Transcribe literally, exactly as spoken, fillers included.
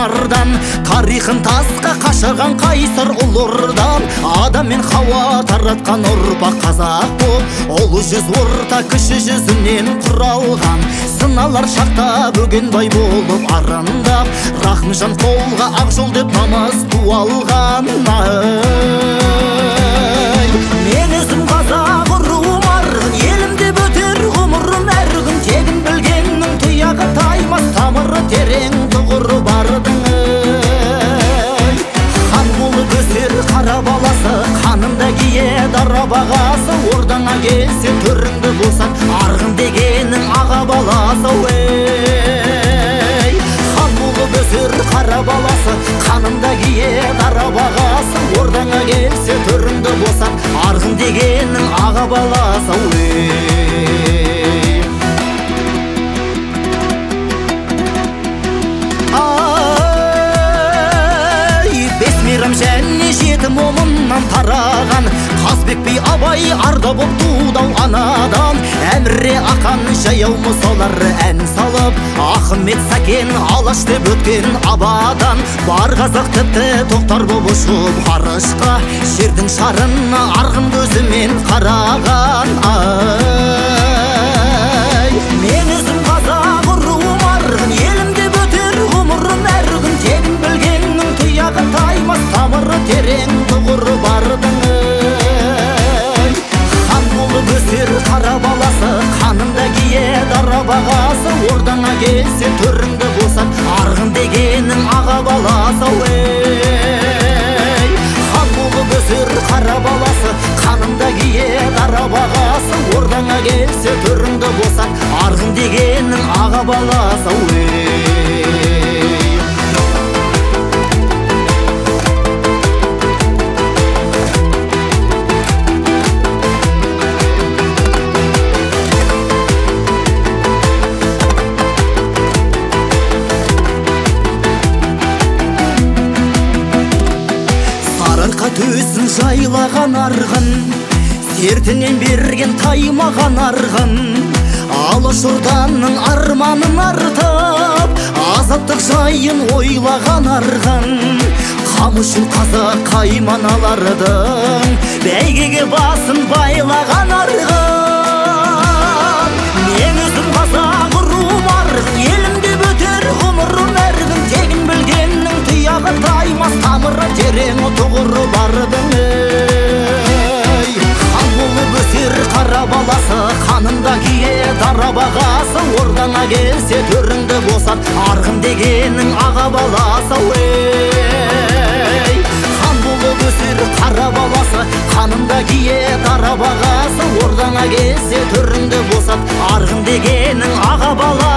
нардан, тарихын тасқа қашаған қайсар ұлырдан. Адам мен Хауа таратқан ұрпақ қазақ боп, ұлы жүз орта кіші жүзінен құралған. Сыналар шақта бөгенбай болып арындап, Рахымжан қолға ақ жол деп намаз туалған. Мен өзім қазақ руым арғын, елімде бөтер ғұмырым әр күн. Тегін білгеннің тұяғы таймас, тамыры терең тұғыры бардың. Хан болып өсер қара баласы, қанында кие дара бағасы. Ордаңа келсе төріңді босат, арғын дегенің аға баласы. Хан болып өсер қара баласы, қанында кие дара бағасы. Ордаңа келсе төріңді босат, арғын дегенің аға баласы. Мейрам және жеті момыннан тараған, Қазбек би Абай арда боп тудау анадан. Әміре Ақан жаяу мұсалар ән салып, Ахмет Сәкен алаш деп өткен абадан. Бар қазақ тіпті тоқтар боп ұшып ғарышқа, жердің шарына арғын көзімен қараған. Мен өзім қазақ руым арғын, елімде бөтер ғұмырым әр күн. Тегін білгеннің тұяғы таймас, тамыры терең тұғыры бардың. Хан болып өсер қара баласы, қанында кие дара бағасы. Ордаңа келсе төріңді босат, арғын дегенің аға баласы. Хан болып өсер қара баласы, қанында кие дара бағасы. Ордаңа келсе төріңді босат, арғын дегенің аға баласы. Төсін жайлаған арғын, сертінен берген таймаған арғын. Алаш орданың арманын артып, азаттық жайын ойлаған арғын. Қам үшін қазақ қайманалардың, бәйгеге басын байлаған арғын. Мен өзім қазақ руым арғын, елімде бөтер ғұмырым әр күн. Тегін білгеннің тұяғы таймас, тамыры терең тұғыры бардың. Хан болып өсер қара баласы, қанында кие дара бағасы. Ордаңа келсе төріңді босат, арғын дегенің аға баласы. Хан болып өсер қара баласы, қанында кие дара бағасы. Ордаңа келсе төріңді босат, арғын дегенің аға баласы.